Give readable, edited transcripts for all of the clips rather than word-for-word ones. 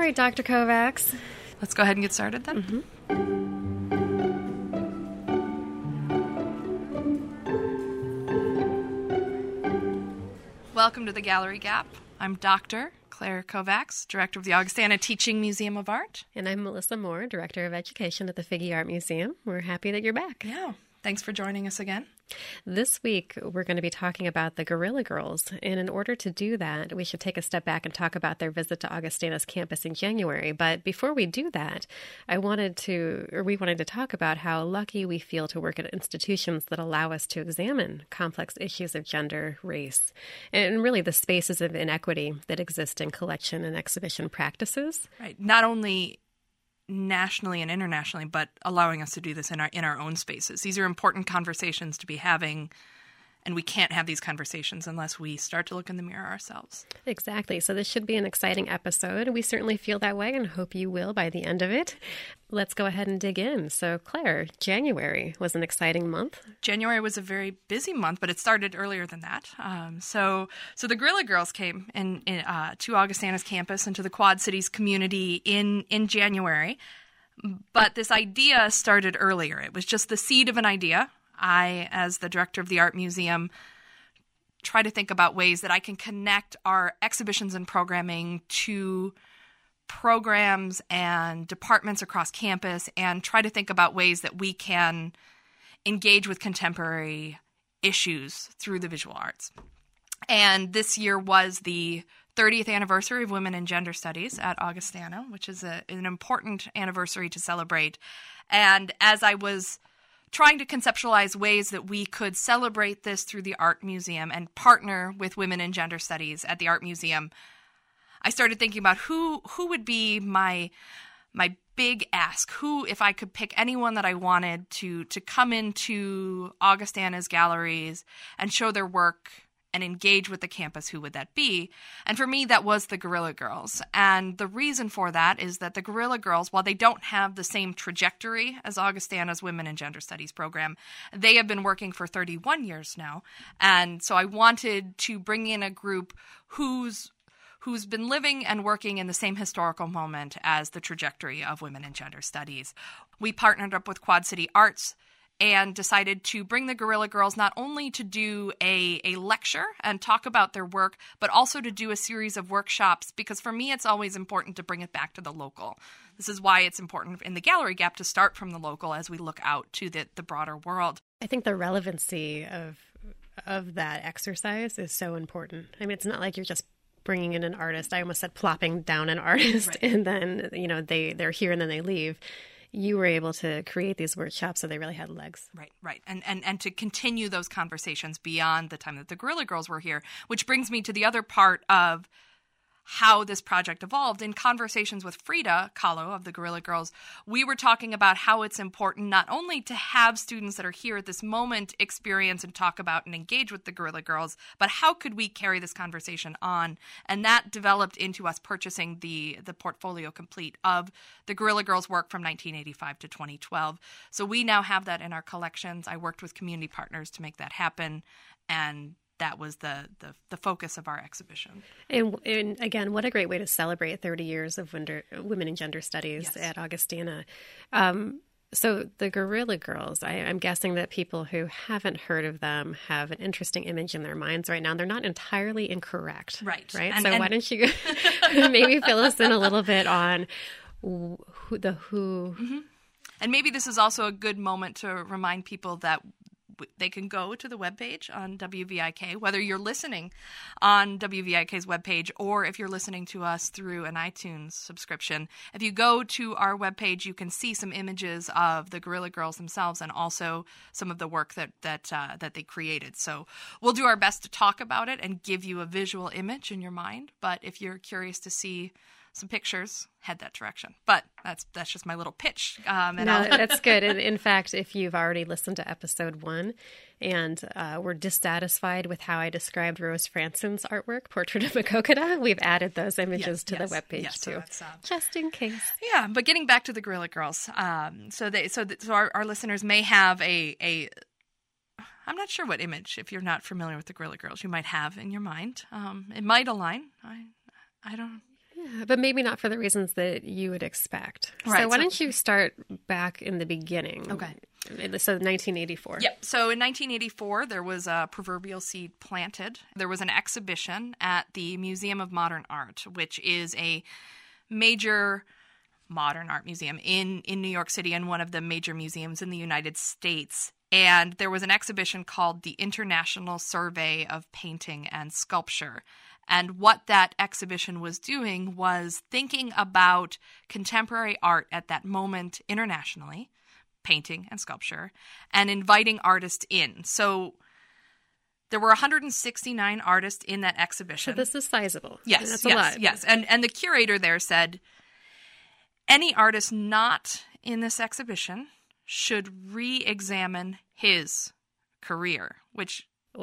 right, Dr. Kovacs. Let's go ahead and get started then. Mm-hmm. Welcome to the Gallery Gap. I'm Dr. Claire Kovacs, Director of the Augustana Teaching Museum of Art. And I'm Melissa Moore, Director of Education at the Figge Art Museum. We're happy that you're back. Yeah, thanks for joining us again. This week, we're going to be talking about the Guerrilla Girls. And in order to do that, we should take a step back and talk about their visit to Augustana's campus in January. But before we do that, we wanted to talk about how lucky we feel to work at institutions that allow us to examine complex issues of gender, race, and really the spaces of inequity that exist in collection and exhibition practices. Right. Not only nationally and internationally, but allowing us to do this in our own spaces. These are important conversations to be having, and we can't have these conversations unless we start to look in the mirror ourselves. Exactly. So this should be an exciting episode. We certainly feel that way and hope you will by the end of it. Let's go ahead and dig in. So Claire, January was an exciting month. January was a very busy month, but it started earlier than that. So the Guerrilla Girls came to Augustana's campus and to the Quad Cities community in January. But this idea started earlier. It was just the seed of an idea. I, as the director of the Art Museum, try to think about ways that I can connect our exhibitions and programming to programs and departments across campus and try to think about ways that we can engage with contemporary issues through the visual arts. And this year was the 30th anniversary of Women in Gender Studies at Augustana, which is an important anniversary to celebrate. And as I was trying to conceptualize ways that we could celebrate this through the Art Museum and partner with Women in Gender Studies at the Art Museum, I started thinking about who would be my big ask. Who, if I could pick anyone that I wanted to come into Augustana's galleries and show their work and engage with the campus, who would that be? And for me, that was the Guerrilla Girls. And the reason for that is that the Guerrilla Girls, while they don't have the same trajectory as Augustana's Women in Gender Studies program, they have been working for 31 years now. And so I wanted to bring in a group who's been living and working in the same historical moment as the trajectory of Women in Gender Studies. We partnered up with Quad City Arts and decided to bring the Guerrilla Girls not only to do a lecture and talk about their work, but also to do a series of workshops, because for me it's always important to bring it back to the local. This is why it's important in the Gallery Gap to start from the local as we look out to the broader world. I think the relevancy of that exercise is so important. I mean, it's not like you're just bringing in an artist. I almost said plopping down an artist, right, and then, they're here and then they leave. You were able to create these workshops so they really had legs. Right. And to continue those conversations beyond the time that the Guerrilla Girls were here, which brings me to the other part of how this project evolved. In conversations with Frida Kahlo of the Guerrilla Girls, we were talking about how it's important not only to have students that are here at this moment experience and talk about and engage with the Guerrilla Girls, but how could we carry this conversation on? And that developed into us purchasing the portfolio complete of the Guerrilla Girls work from 1985 to 2012. So we now have that in our collections. I worked with community partners to make that happen, and that was the focus of our exhibition. And again, what a great way to celebrate 30 years of Women in Gender Studies, yes, at Augustana. So the Guerrilla Girls, I'm guessing that people who haven't heard of them have an interesting image in their minds right now. They're not entirely incorrect. Right. So why don't you maybe fill us in a little bit on who. Mm-hmm. And maybe this is also a good moment to remind people that they can go to the webpage on WVIK, whether you're listening on WVIK's webpage or if you're listening to us through an iTunes subscription. If you go to our webpage, you can see some images of the Guerrilla Girls themselves and also some of the work that they created. So we'll do our best to talk about it and give you a visual image in your mind. But if you're curious to see some pictures, head that direction. But that's just my little pitch. That's good. And in fact, if you've already listened to episode 1 and were dissatisfied with how I described Rose Franson's artwork, Portrait of a Kokoda, we've added those images to the webpage too, just in case. Yeah, but getting back to the Guerrilla Girls, so our listeners may have a I'm not sure what image, if you're not familiar with the Guerrilla Girls, you might have in your mind. It might align. I don't. Yeah, But maybe not for the reasons that you would expect. Right, So why don't you start back in the beginning? Okay. So 1984. Yep. So in 1984, there was a proverbial seed planted. There was an exhibition at the Museum of Modern Art, which is a major modern art museum in New York City and one of the major museums in the United States. And there was an exhibition called the International Survey of Painting and Sculpture. And what that exhibition was doing was thinking about contemporary art at that moment internationally, painting and sculpture, and inviting artists in. So there were 169 artists in that exhibition. So this is sizable. Yes, that's a lot. Yes. And the curator there said, any artist not in this exhibition should re-examine his career, which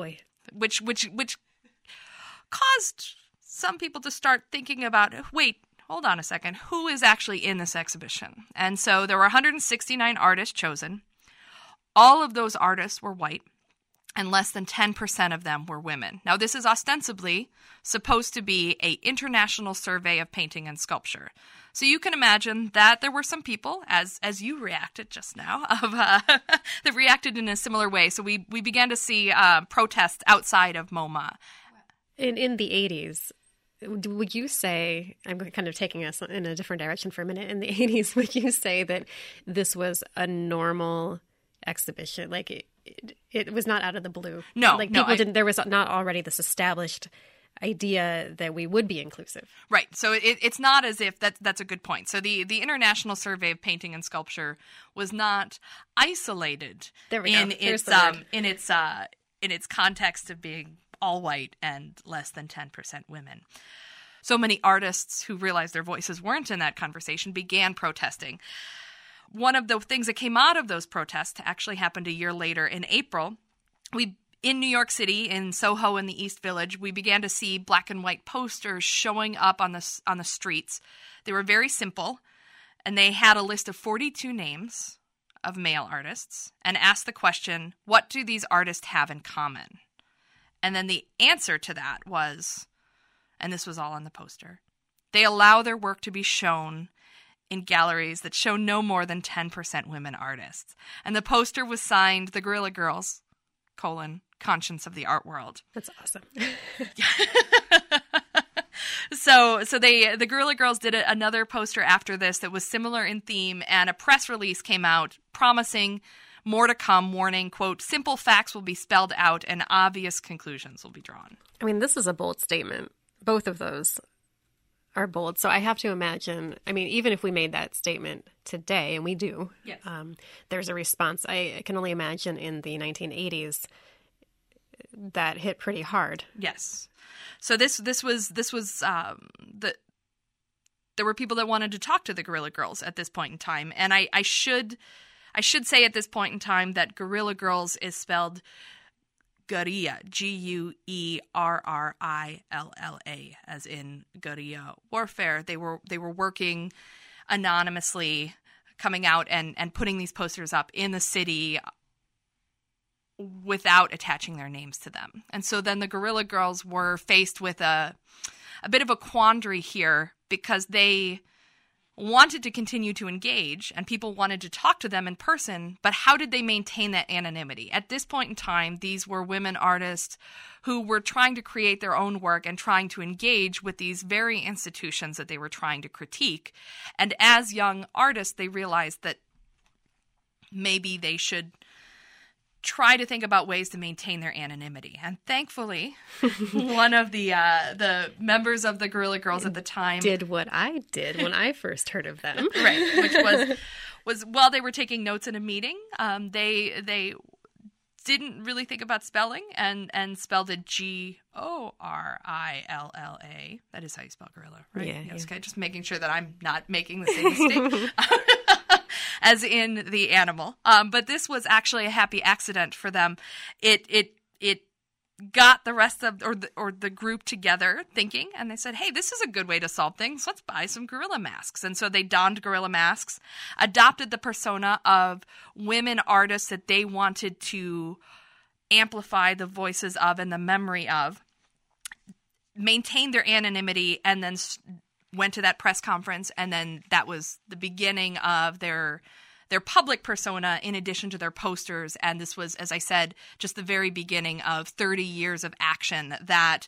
caused some people to start thinking about, wait, hold on a second, who is actually in this exhibition? And so there were 169 artists chosen. All of those artists were white, and less than 10% of them were women. Now, this is ostensibly supposed to be an international survey of painting and sculpture. So you can imagine that there were some people, as you reacted just now, that reacted in a similar way. So we began to see protests outside of MoMA. In the 80s, would you say, I'm kind of taking us in a different direction for a minute, in the 80s, would you say that this was a normal exhibition? Like it was not out of the blue? No. Like people didn't, there was not already this established idea that we would be inclusive. Right. So it's not as if that's a good point. So the International Survey of Painting and Sculpture was not isolated in its context of being all white and less than 10% women. So many artists who realized their voices weren't in that conversation began protesting. One of the things that came out of those protests actually happened a year later in April. In New York City, in Soho in the East Village, we began to see black and white posters showing up on the streets. They were very simple, and they had a list of 42 names of male artists and asked the question, what do these artists have in common? And then the answer to that was, and this was all on the poster, they allow their work to be shown in galleries that show no more than 10% women artists. And the poster was signed The Guerrilla Girls, Conscience of the Art World. That's awesome. So the Guerrilla Girls did another poster after this that was similar in theme, and a press release came out promising more to come, warning, quote, simple facts will be spelled out and obvious conclusions will be drawn. I mean, this is a bold statement. Both of those are bold. So I have to imagine, I mean, even if we made that statement today, and we do, yes. There's a response. I can only imagine in the 1980s that hit pretty hard. Yes. So this was there were people that wanted to talk to the Guerrilla Girls at this point in time, and I should say at this point in time that Guerrilla Girls is spelled guerrilla, Guerrilla, as in guerrilla warfare. They were working anonymously, coming out and putting these posters up in the city without attaching their names to them. And so then the Guerrilla Girls were faced with a bit of a quandary here, because they wanted to continue to engage and people wanted to talk to them in person, but how did they maintain that anonymity? At this point in time, these were women artists who were trying to create their own work and trying to engage with these very institutions that they were trying to critique. And as young artists, they realized that maybe they should try to think about ways to maintain their anonymity. And thankfully, one of the members of the Guerrilla Girls at the time did what I did when I first heard of them. Right, which was while they were taking notes in a meeting, they didn't really think about spelling and spelled it Gorilla. That is how you spell gorilla, right? Yeah, yes, yeah. okay, just making sure that I'm not making the same mistake. As in the animal. But this was actually a happy accident for them. It got the rest of the group together thinking, and they said, hey, this is a good way to solve things. Let's buy some gorilla masks. And so they donned gorilla masks, adopted the persona of women artists that they wanted to amplify the voices of and the memory of, maintained their anonymity, and then went to that press conference, and then that was the beginning of their public persona in addition to their posters. And this was, as I said, just the very beginning of 30 years of action that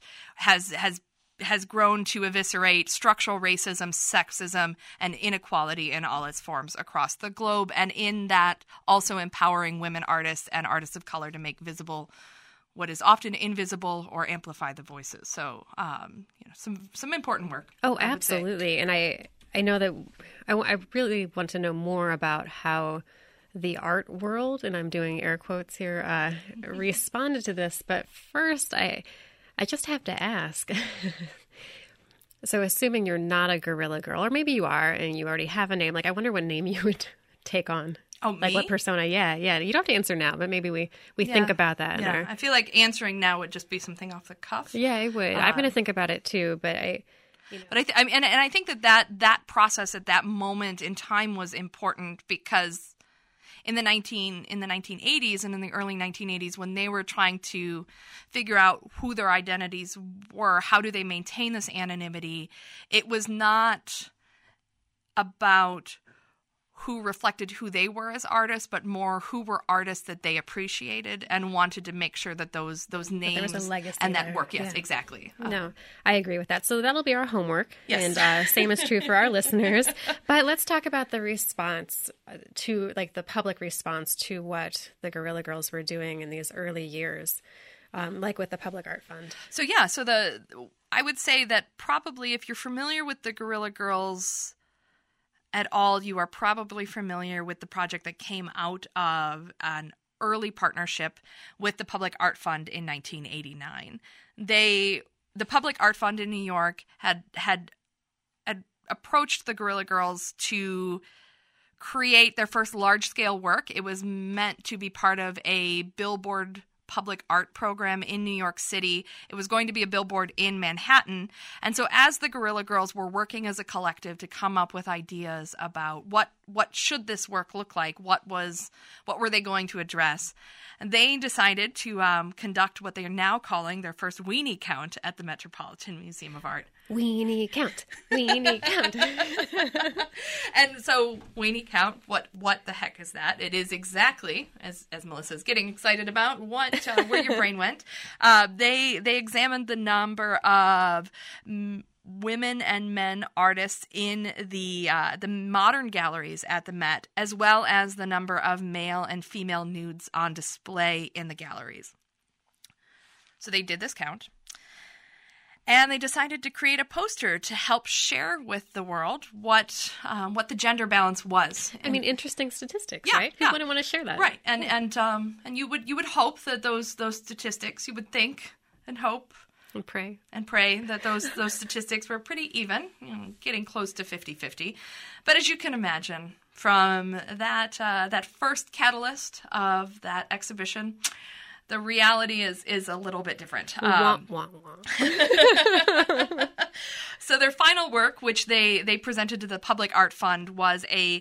has grown to eviscerate structural racism, sexism, and inequality in all its forms across the globe, and in that also empowering women artists and artists of color to make visible what is often invisible or amplify the voices. So, some important work. Oh, absolutely. And I know that I really want to know more about how the art world, and I'm doing air quotes here, responded to this. But first, I just have to ask. So assuming you're not a Guerrilla Girl, or maybe you are and you already have a name, like I wonder what name you would take on. Oh, like me? what persona? Yeah. You don't have to answer now, but maybe we think about that. Yeah, I feel like answering now would just be something off the cuff. Yeah, it would. I'm going to think about it too, but But I think that process at that moment in time was important because in the 1980s and in the early 1980s, when they were trying to figure out who their identities were, how do they maintain this anonymity, it was not about who reflected who they were as artists, but more who were artists that they appreciated and wanted to make sure that those names there was a legacy and there. that work. Yes, exactly. No, I agree with that. So that'll be our homework. Yes. And same is true for our listeners. But let's talk about the response to, like the public response to what the Guerrilla Girls were doing in these early years, like with the Public Art Fund. So I would say that probably if you're familiar with the Guerrilla Girls at all, you are probably familiar with the project that came out of an early partnership with the Public Art Fund in 1989. The Public Art Fund in New York had approached the Guerrilla Girls to create their first large-scale work. It was meant to be part of a billboard public art program in New York City. It was going to be a billboard in Manhattan. And so as the Guerrilla Girls were working as a collective to come up with ideas about what should this work look like, what were they going to address, and they decided to conduct what they are now calling their first weenie count at the Metropolitan Museum of Art. Weenie count. Weenie count. And so weenie count, what the heck is that? It is exactly, as Melissa's getting excited about, where your brain went. They examined the number of women and men artists in the modern galleries at the Met, as well as the number of male and female nudes on display in the galleries. So they did this count. And they decided to create a poster to help share with the world what the gender balance was. I mean, interesting statistics, yeah, right? Who wouldn't want to share that? Right. And you would hope that those statistics, you would think and hope and pray that those statistics were pretty even, getting close to 50-50. But as you can imagine, from that first catalyst of that exhibition, the reality is a little bit different. Wah, wah, wah. So their final work, which they presented to the Public Art Fund, was a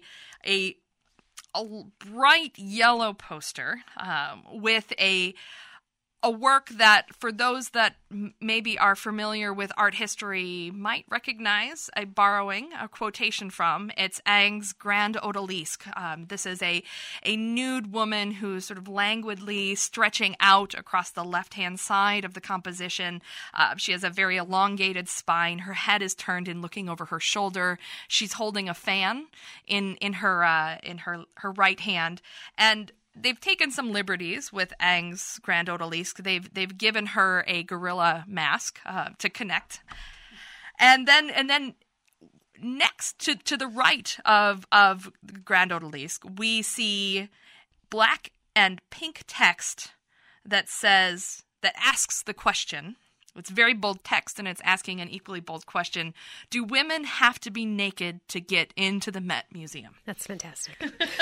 bright yellow poster with a work that, for those that maybe are familiar with art history, might recognize a quotation from. It's Ingres' Grande Odalisque. This is a nude woman who's sort of languidly stretching out across the left-hand side of the composition. She has a very elongated spine. Her head is turned in looking over her shoulder. She's holding a fan in her right hand. And they've taken some liberties with Ingres' Grande Odalisque. They've given her a gorilla mask to connect, and then next to the right of Grande Odalisque, we see black and pink text that asks the question. It's very bold text, and it's asking an equally bold question. Do women have to be naked to get into the Met Museum? That's fantastic.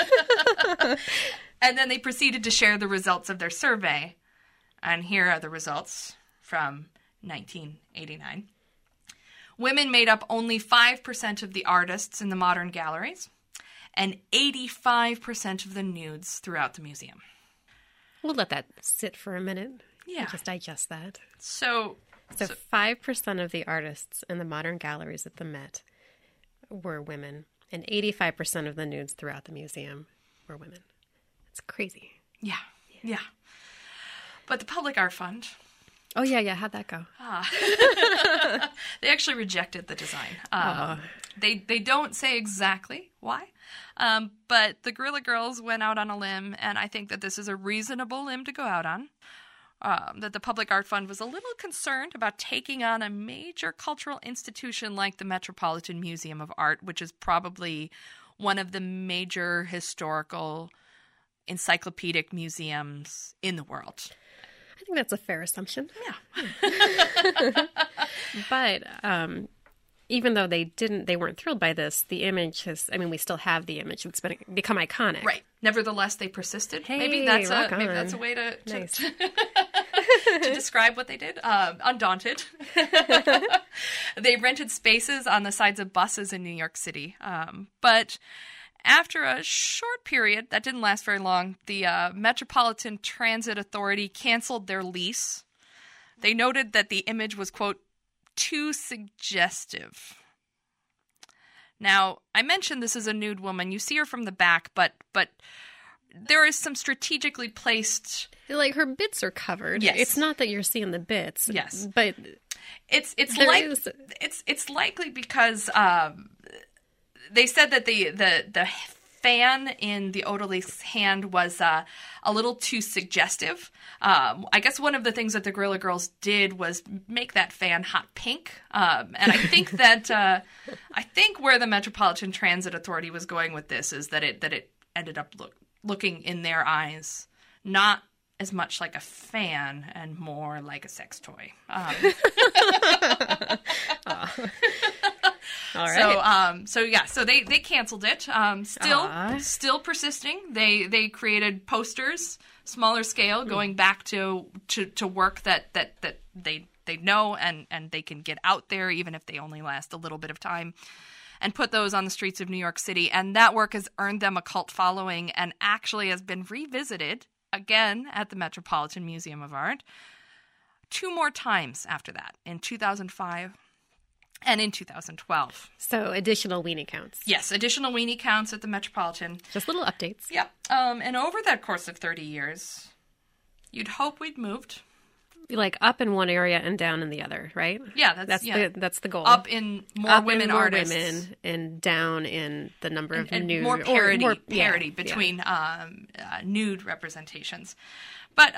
And then they proceeded to share the results of their survey. And here are the results from 1989. Women made up only 5% of the artists in the modern galleries and 85% of the nudes throughout the museum. We'll let that sit for a minute. Yeah. Just digest that. So 5% of the artists in the modern galleries at the Met were women, and 85% of the nudes throughout the museum were women. It's crazy. Yeah. But the Public Art Fund... Oh, yeah. How'd that go? They actually rejected the design. They don't say exactly why, but the Guerrilla Girls went out on a limb, and I think that this is a reasonable limb to go out on, that the Public Art Fund was a little concerned about taking on a major cultural institution like the Metropolitan Museum of Art, which is probably one of the major historical encyclopedic museums in the world. I think that's a fair assumption. Yeah. But even though they weren't thrilled by this, the image we still have the image. It's become iconic. Right. Nevertheless, they persisted. Hey, maybe that's a way to nice. to describe what they did. Undaunted. They rented spaces on the sides of buses in New York City. But after a short period, that didn't last very long, the Metropolitan Transit Authority canceled their lease. They noted that the image was, quote, too suggestive. Now, I mentioned this is a nude woman. You see her from the back, but there is some strategically placed... Like, her bits are covered. Yes. It's not that you're seeing the bits. Yes. But it's likely because they said that the fan in the odalisque's hand was a little too suggestive. I guess one of the things that the Guerrilla Girls did was make that fan hot pink. And I think that where the Metropolitan Transit Authority was going with this is that it ended up looking in their eyes not as much like a fan and more like a sex toy. All right. So they canceled it. Still persisting. They created posters, smaller scale, going back to work that they know and they can get out there even if they only last a little bit of time, and put those on the streets of New York City. And that work has earned them a cult following and actually has been revisited again at the Metropolitan Museum of Art 2 more times after that, in 2005 and in 2012. So additional weenie counts. Yes, additional weenie counts at the Metropolitan. Just little updates. Yep. And over that course of 30 years, you'd hope we'd moved. Like up in one area and down in the other, right? Yeah, that's the goal. Up in more women artists, women, and down in the number of nude, more parity, parity between nude representations, but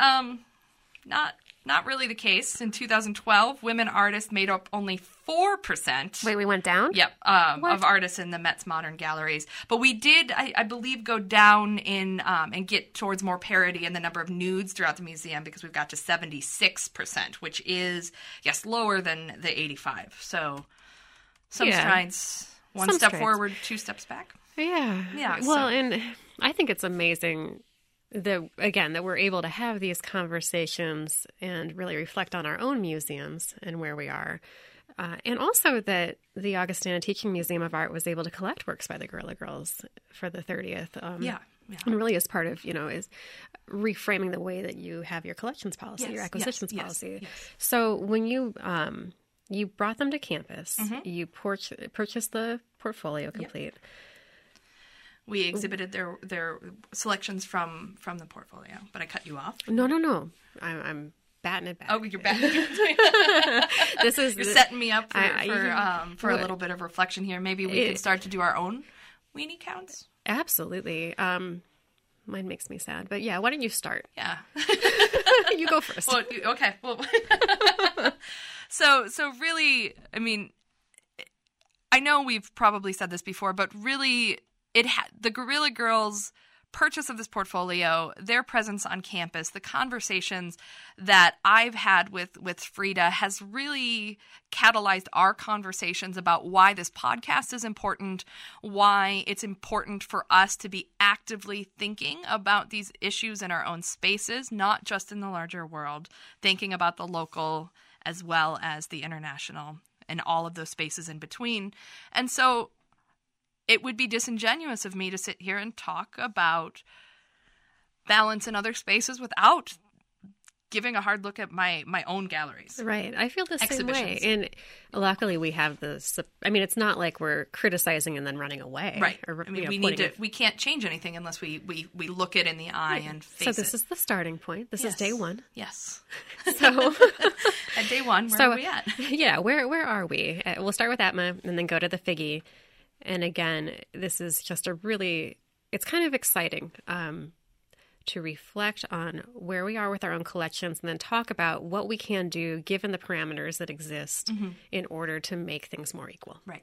not really the case. In 2012, women artists made up only 4%. Wait, we went down? Yep, of artists in the Met's modern galleries. But we did, I believe, go down in and get towards more parity in the number of nudes throughout the museum, because we've got to 76%, which is, yes, lower than the 85. So some strides, one step forward, 2 steps back. Yeah. Well, and I think it's amazing that we're able to have these conversations and really reflect on our own museums and where we are. And also that the Augustana Teaching Museum of Art was able to collect works by the Guerrilla Girls for the 30th. And really as part of, is reframing the way that you have your collections policy, your acquisitions policy. Yes. So when you brought them to campus, you purchased the portfolio complete. Yep. We exhibited their selections from the portfolio, but I cut you off. No. I'm batting it back. Oh, you're batting it back. You're setting me up for a little bit of reflection here. Maybe we can start to do our own weenie counts. Absolutely. Mine makes me sad, but yeah, why don't you start? Yeah. You go first. Well, okay. Well, so really, I mean, I know we've probably said this before, but really, the Guerrilla Girls' purchase of this portfolio, their presence on campus, the conversations that I've had with Frida has really catalyzed our conversations about why this podcast is important, why it's important for us to be actively thinking about these issues in our own spaces, not just in the larger world, thinking about the local as well as the international and all of those spaces in between. And so it would be disingenuous of me to sit here and talk about balance in other spaces without giving a hard look at my own galleries. Right. I feel the same way. Exhibitions. And luckily we have this, I mean, it's not like we're criticizing and then running away. Right. Or, I mean, you know, we need to. We can't change anything unless we look it in the eye and face it. So this is the starting point. This is day one. Yes. So At day one, where are we at? Yeah, where are we? We'll start with Atma and then go to the Figge. And again, this is just it's kind of exciting to reflect on where we are with our own collections and then talk about what we can do given the parameters that exist in order to make things more equal. Right.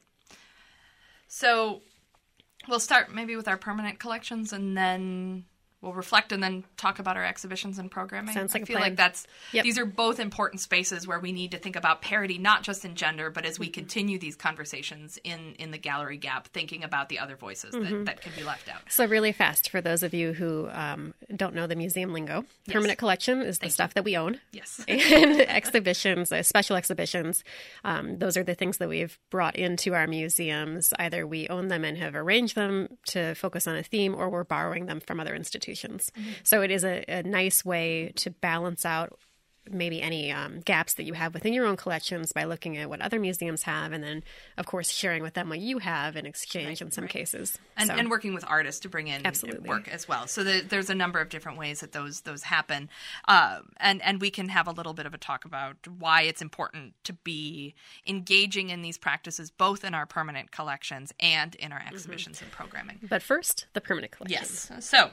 So we'll start maybe with our permanent collections and then we'll reflect and then talk about our exhibitions and programming. Sounds like I a feel plan. like Yep. these are both important spaces where we need to think about parity, not just in gender, but as we continue these conversations in the gallery gap, thinking about the other voices that can be left out. So really fast, for those of you who don't know the museum lingo, permanent collection is the stuff that we own. Yes. And exhibitions, special exhibitions, those are the things that we've brought into our museums. Either we own them and have arranged them to focus on a theme, or we're borrowing them from other institutions. So it is a nice way to balance out maybe any gaps that you have within your own collections by looking at what other museums have, and then, of course, sharing with them what you have in exchange in some cases. And working with artists to bring in Absolutely. work as well. So there's a number of different ways that those happen. And we can have a little bit of a talk about why it's important to be engaging in these practices, both in our permanent collections and in our exhibitions and programming. But first, the permanent collection. Yes. So,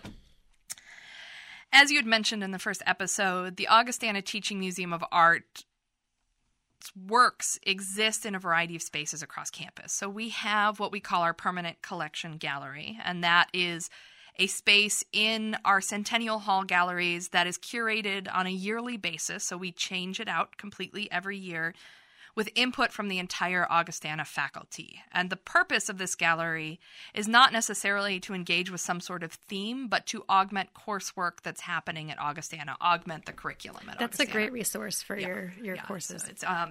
as you had mentioned in the first episode, the Augustana Teaching Museum of Art works exist in a variety of spaces across campus. So we have what we call our permanent collection gallery, and that is a space in our Centennial Hall galleries that is curated on a yearly basis. So we change it out completely every year with input from the entire Augustana faculty. And the purpose of this gallery is not necessarily to engage with some sort of theme, but to augment coursework that's happening at Augustana, augment the curriculum at That's Augustana. a great resource for your courses.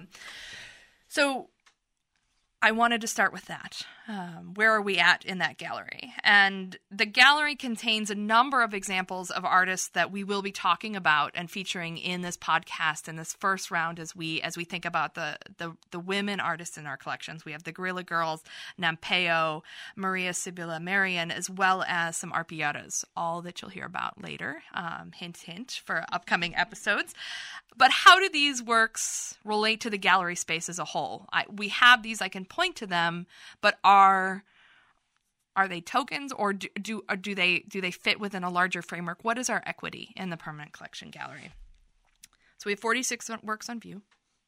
So I wanted to start with that. Where are we at in that gallery? And the gallery contains a number of examples of artists that we will be talking about and featuring in this podcast in this first round as we think about the women artists in our collections. We have the Guerrilla Girls, Nampeo, Maria Sibylla Marian, as well as some arpilleras, all that you'll hear about later. Hint, hint, for upcoming episodes. But how do these works relate to the gallery space as a whole? We have these, I can point to them, but are they tokens, or do they fit within a larger framework? What is our equity in the permanent collection gallery? So we have 46 works on view.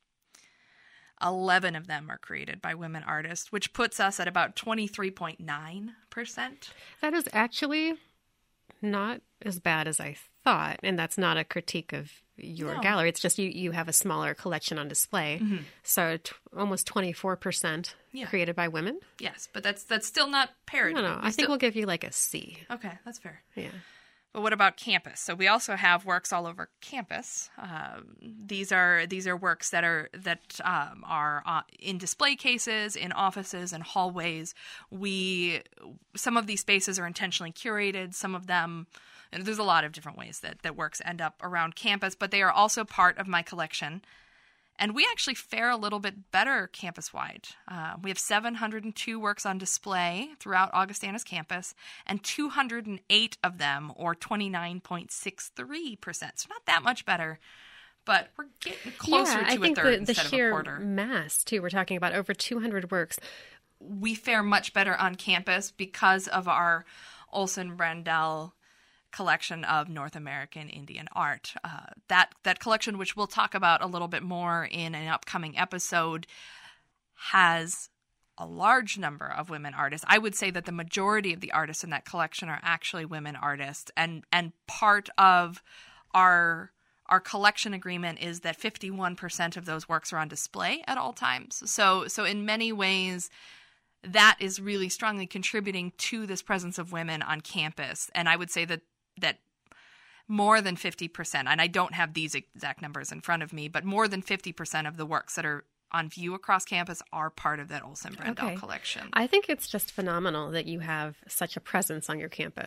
11 of them are created by women artists, which puts us at about 23.9%. That is actually not as bad as I thought, and that's not a critique of your gallery. It's just you have a smaller collection on display. So almost 24% created by women. Yes, but that's still not parity. No, I think we'll give you like a C. Okay, that's fair. Yeah. But what about campus? So we also have works all over campus. These are works that are in display cases, in offices, and hallways. Some of these spaces are intentionally curated. Some of them, and there's a lot of different ways that works end up around campus, but they are also part of my collection. And we actually fare a little bit better campus-wide. We have 702 works on display throughout Augustana's campus, and 208 of them, or 29.63%. So not that much better, but we're getting closer to a third instead of a quarter. I think the sheer mass, too, we're talking about over 200 works. We fare much better on campus because of our Olson Brandel collection of North American Indian art. That collection, which we'll talk about a little bit more in an upcoming episode, has a large number of women artists. I would say that the majority of the artists in that collection are actually women artists, and part of our collection agreement is that 51% of those works are on display at all times. So in many ways, that is really strongly contributing to this presence of women on campus. And I would say that more than 50%, and I don't have these exact numbers in front of me, but more than 50% of the works that are on view across campus are part of that Olson Brandel collection. I think it's just phenomenal that you have such a presence on your campus.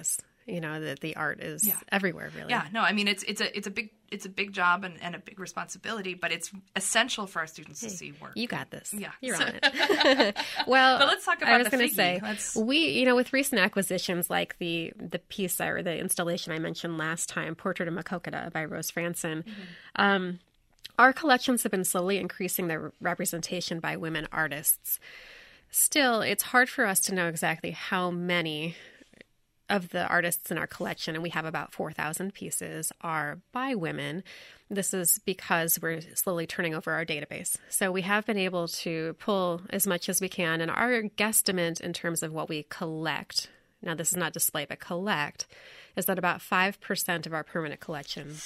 that the art is everywhere, really. Yeah, no, I mean it's a big job and a big responsibility, but it's essential for our students to see work. You got this. Yeah, you're on it. Well, but let's talk about. I was going to say we, with recent acquisitions like the piece or the installation I mentioned last time, Portrait of Makokata by Rose Franson. Our collections have been slowly increasing their representation by women artists. Still, it's hard for us to know exactly how many of the artists in our collection, and we have about 4,000 pieces, are by women. This is because we're slowly turning over our database. So we have been able to pull as much as we can, and our guesstimate in terms of what we collect, now this is not display, but collect, is that about 5% of our permanent collection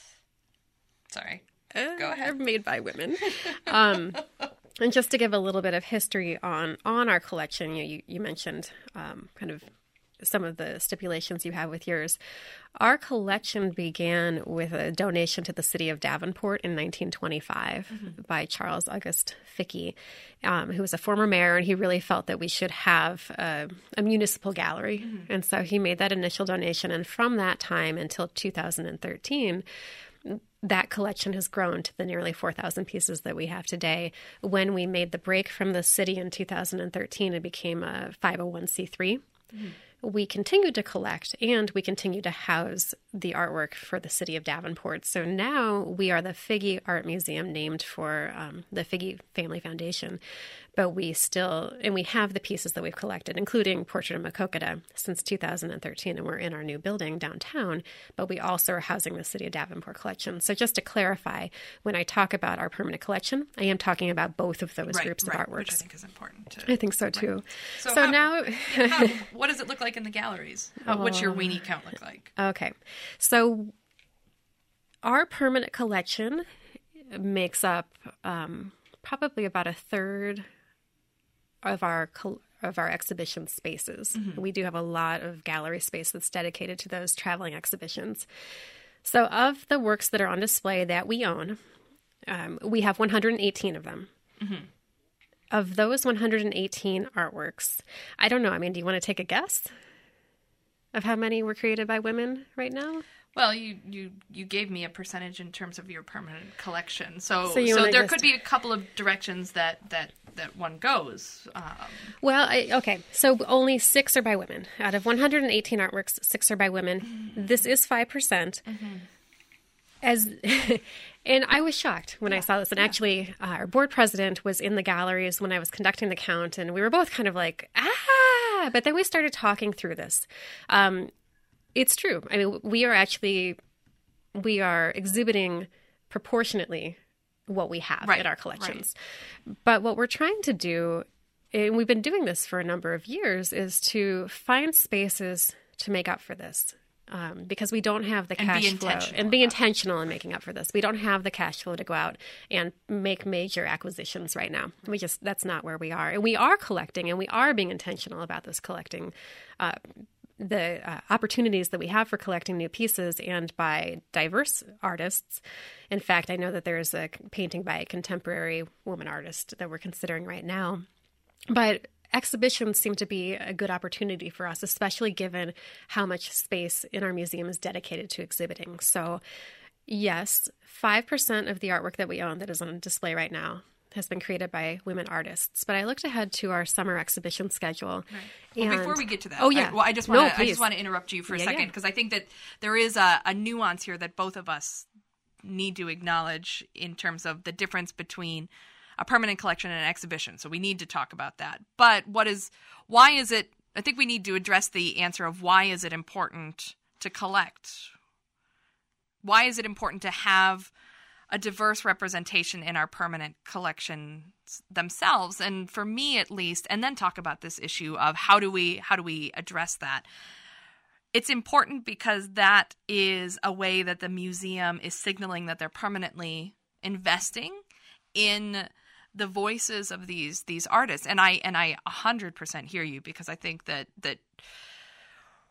Go ahead. are made by women. And just to give a little bit of history on our collection, you mentioned kind of some of the stipulations you have with yours. Our collection began with a donation to the city of Davenport in 1925 by Charles August Fickey, who was a former mayor, and he really felt that we should have a municipal gallery. And so he made that initial donation, and from that time until 2013, that collection has grown to the nearly 4,000 pieces that we have today. When we made the break from the city in 2013, it became a 501c3. We continued to collect, and we continue to house the artwork for the city of Davenport. So now we are the Figge Art Museum, named for the Figge Family Foundation. But we have the pieces that we've collected, including Portrait of Makokata, since 2013, and we're in our new building downtown. But we also are housing the city of Davenport collection. So just to clarify, when I talk about our permanent collection, I am talking about both of those groups of artworks. Which I think is important. I think so too. Right. So now, what does it look like in the galleries? What's your weenie count look like? Okay, so our permanent collection makes up probably about a third of our exhibition spaces. We do have a lot of gallery space that's dedicated to those traveling exhibitions. So of the works that are on display that we own, we have 118 of them. Of those 118 artworks, I don't know. I mean, do you want to take a guess of how many were created by women right now? Well, you gave me a percentage in terms of your permanent collection, so there could be a couple of directions that one goes. Well, okay, so only 6 are by women. Out of 118 artworks, 6 are by women. This is 5%. And I was shocked when I saw this. And actually, our board president was in the galleries when I was conducting the count, and we were both kind of like, But then we started talking through this. It's true. I mean, we are exhibiting proportionately what we have in our collections. But what we're trying to do, and we've been doing this for a number of years, is to find spaces to make up for this. Because we don't have the cash flow and be intentional in making up for this. We don't have the cash flow to go out and make major acquisitions right now. That's not where we are. And we are collecting, and we are being intentional about this collecting, the opportunities that we have for collecting new pieces and by diverse artists. In fact, I know that there's a painting by a contemporary woman artist that we're considering right now. But exhibitions seem to be a good opportunity for us, especially given how much space in our museum is dedicated to exhibiting. So, yes, 5% of the artwork that we own that is on display right now has been created by women artists. But I looked ahead to our summer exhibition schedule. Well, before we get to that, I just want to interrupt you for a second, because I think that there is a nuance here that both of us need to acknowledge in terms of the difference between a permanent collection and an exhibition. So we need to talk about that. But why is it, I think we need to address the answer of why is it important to collect? Why is it important to have a diverse representation in our permanent collections themselves? And for me, at least, and then talk about this issue of how do we address that? It's important because that is a way that the museum is signaling that they're permanently investing in the voices of these artists. And I 100% hear you, because I think that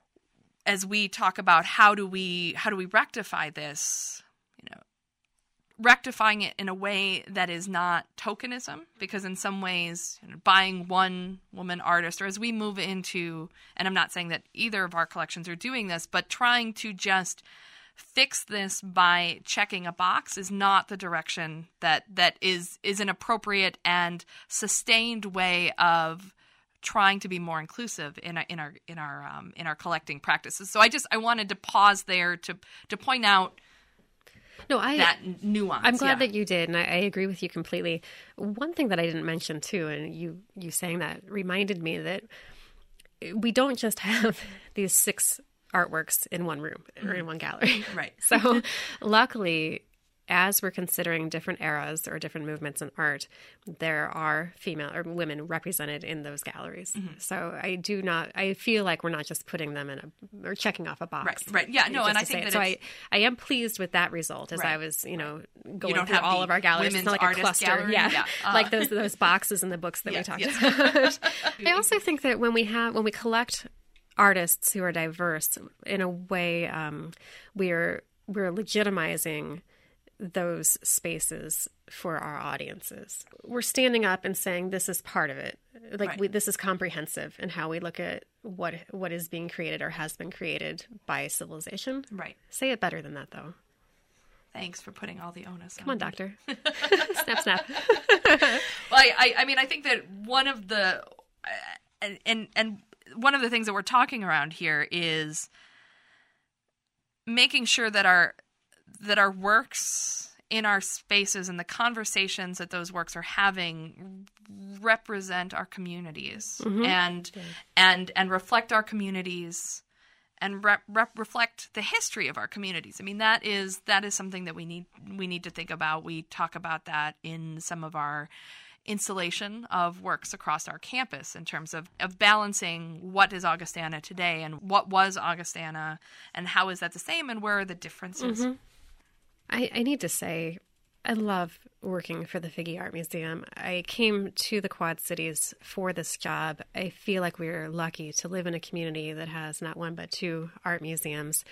as we talk about how do we rectify this, rectifying it in a way that is not tokenism, because in some ways, buying one woman artist, or as we move into, and I'm not saying that either of our collections are doing this, but trying to just fix this by checking a box is not the direction that is an appropriate and sustained way of trying to be more inclusive in our collecting practices. So I wanted to pause there to point out that nuance. I'm glad that you did, and I agree with you completely. One thing that I didn't mention too, and you saying that reminded me that we don't just have these 6 artworks in one room or in one gallery. Right. So luckily, as we're considering different eras or different movements in art, there are female or women represented in those galleries. Mm-hmm. So I feel like we're not just putting them or checking off a box. Right. Yeah. No, and I think that I am pleased with that result as I was, going through all of our galleries. It's not like a cluster. Gallery. Yeah. Like those boxes in the books that we talked about. I also think that when we collect artists who are diverse, in a way, we're legitimizing those spaces for our audiences. We're standing up and saying this is part of it. This is comprehensive in how we look at what is being created or has been created by civilization. Right. Say it better than that, though. Thanks for putting all the onus on. Come on, doctor. Snap, snap. Well, I think that one of the and one of the things that we're talking around here is making sure that our works in our spaces and the conversations that those works are having represent our communities. Mm-hmm. and reflect our communities and reflect the history of our communities. I mean, that is something that we need to think about. We talk about that in some of our installation of works across our campus in terms of balancing what is Augustana today and what was Augustana and how is that the same and where are the differences. Mm-hmm. I need to say, I love working for the Figge Art Museum. I came to the Quad Cities for this job. I feel like we're lucky to live in a community that has not one but 2 art museums.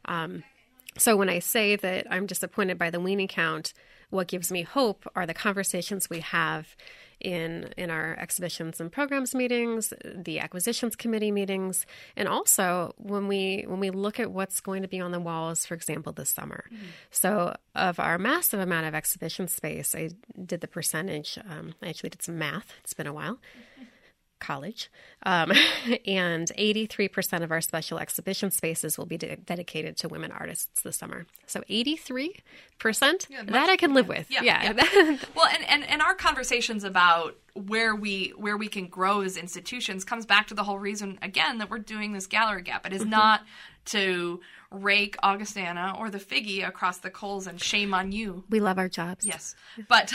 So when I say that I'm disappointed by the weenie count, what gives me hope are the conversations we have in our exhibitions and programs meetings, the acquisitions committee meetings, and also when we look at what's going to be on the walls, for example, this summer. Mm-hmm. So of our massive amount of exhibition space, I did the percentage. I actually did some math. It's been a while. College. And 83% of our special exhibition spaces will be dedicated to women artists this summer. So 83%? That I can live with. Yeah. Well, and our conversations about where we can grow as institutions comes back to the whole reason, again, that we're doing this gallery gap. It is not to rake Augustana or the Figge across the coals and shame on you. We love our jobs. Yes. But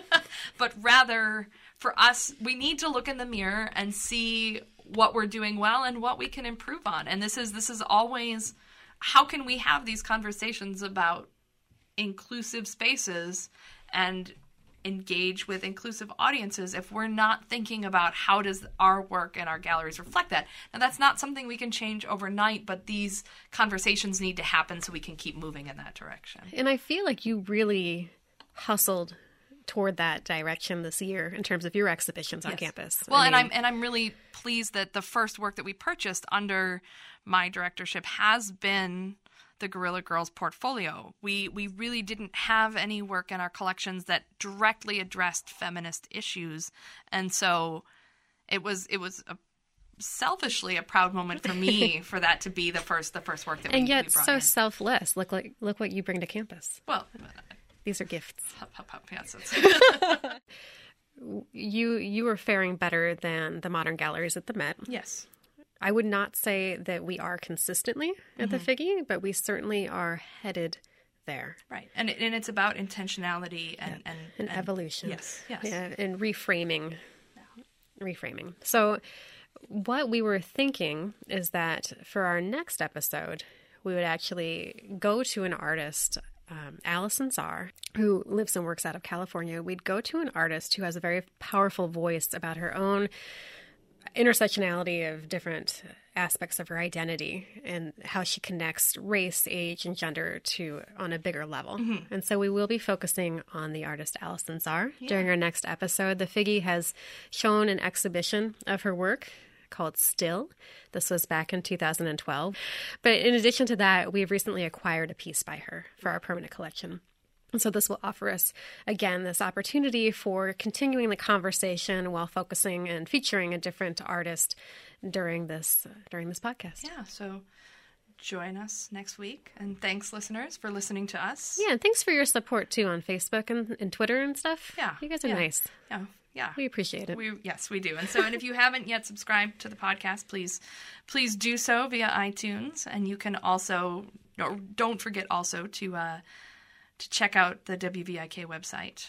rather, for us, we need to look in the mirror and see what we're doing well and what we can improve on. And this is always, how can we have these conversations about inclusive spaces and engage with inclusive audiences if we're not thinking about how does our work and our galleries reflect that. Now, that's not something we can change overnight, but these conversations need to happen so we can keep moving in that direction. And I feel like you really hustled toward that direction this year in terms of your exhibitions on campus. Well, I'm really pleased that the first work that we purchased under my directorship has been the Guerrilla Girls portfolio. We really didn't have any work in our collections that directly addressed feminist issues, and so it was selfishly a proud moment for me for that to be the first work that we brought in. And yet so selfless. Look what you bring to campus. Well, these are gifts. Yes, you were faring better than the modern galleries at the Met. Yes. I would not say that we are consistently at the Figge, but we certainly are headed there. Right. And it's about intentionality and evolution. Yes. Yeah, and reframing. So what we were thinking is that for our next episode, we would actually go to an artist, Allison Czar, who lives and works out of California. We'd go to an artist who has a very powerful voice about her own intersectionality of different aspects of her identity and how she connects race, age, and gender to on a bigger level. Mm-hmm. And so we will be focusing on the artist Allison Czar during our next episode. The Figge has shown an exhibition of her work called Still. This was back in 2012. But in addition to that, we've recently acquired a piece by her for our permanent collection. And so this will offer us, again, this opportunity for continuing the conversation while focusing and featuring a different artist during this podcast. Yeah, so join us next week. And thanks, listeners, for listening to us. Yeah, and thanks for your support, too, on Facebook and Twitter and stuff. Yeah. You guys are nice. Yeah. We appreciate it. Yes, we do. And so, and if you haven't yet subscribed to the podcast, please do so via iTunes. And you can also, don't forget also to check out the WVIK website.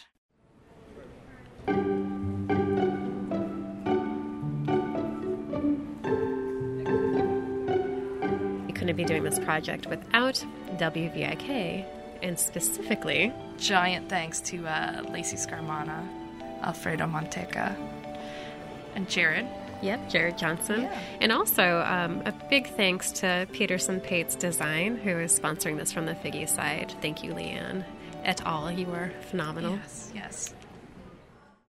We couldn't be doing this project without WVIK, and specifically... Giant thanks to Lacey Scarmana, Alfredo Monteca, and Jared. Yep, Jared Johnson. Yeah. And also a big thanks to Peterson Pates Design, who is sponsoring this from the Figge side. Thank you, Leanne et al. You are phenomenal. Yes.